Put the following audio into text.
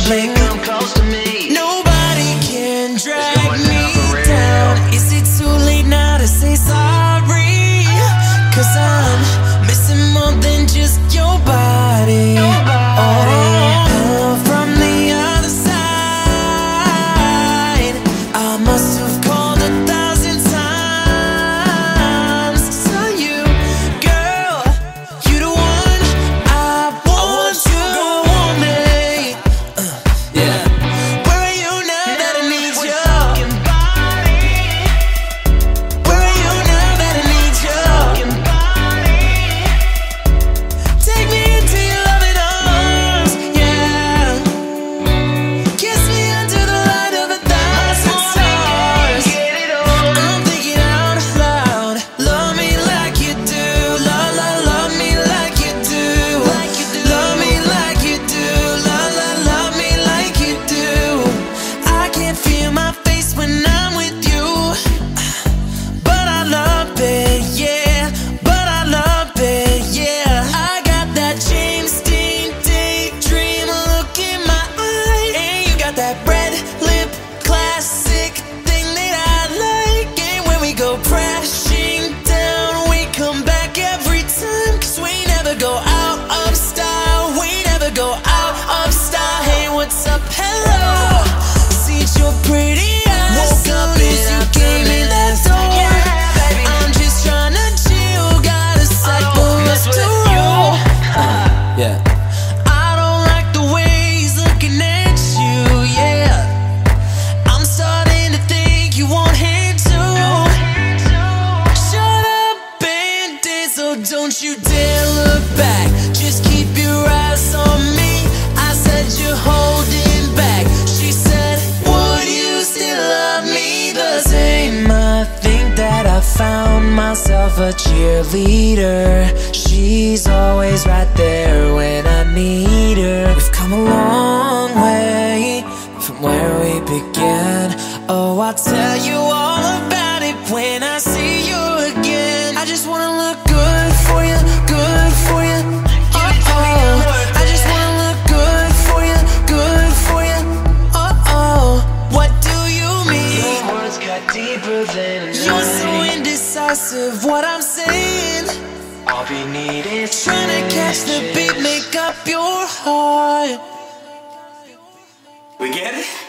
darling, come close to me. Nobody can drag me down. Is it too late now to say sorry? 'Cause I'm missing more than just your body. From the other side, I must have called 1,000 times. So you, girl, you the one I want you to want me. Yeah. Where are you now that I need you? Where are you now that I need you? Take me into your loving arms, yeah. Kiss me under the light of 1,000 stars. I'm thinking out loud. Love me like you do. Love me like you do. Love me like you do. Love me like you do. I can't feel my face when I'm with you, but I love it, yeah. But I love it, yeah. I got that James Dean daydream look in my eye, and you got that red lip classic thing that I like. And when we go crashing down, we come back every time. 'Cause we never go out of style. We never go out of style. Hey, what's up? Hello. See your pretty eyes. Woke up as you came in that door. I'm just trying to chill. Got a cycle left to roll. Yeah. I don't like the way he's looking at you, yeah. I'm starting to think you want him too. Shut up and dance, so don't you dare look back. Just keep your eyes on me. I said you're holding back. She said, would you still love me the same? I think that I found myself a cheerleader. She's always right there when I need her. We've come a long way from where we began. Oh, I'll tell you all about it when I see you again. I just wanna look good for you, good for you. I just wanna look good for you, good for you. What do you mean? Your words cut deeper than a knife. You're so indecisive, what I'm saying. All we need is trying to catch the beat, make up your heart. We get it?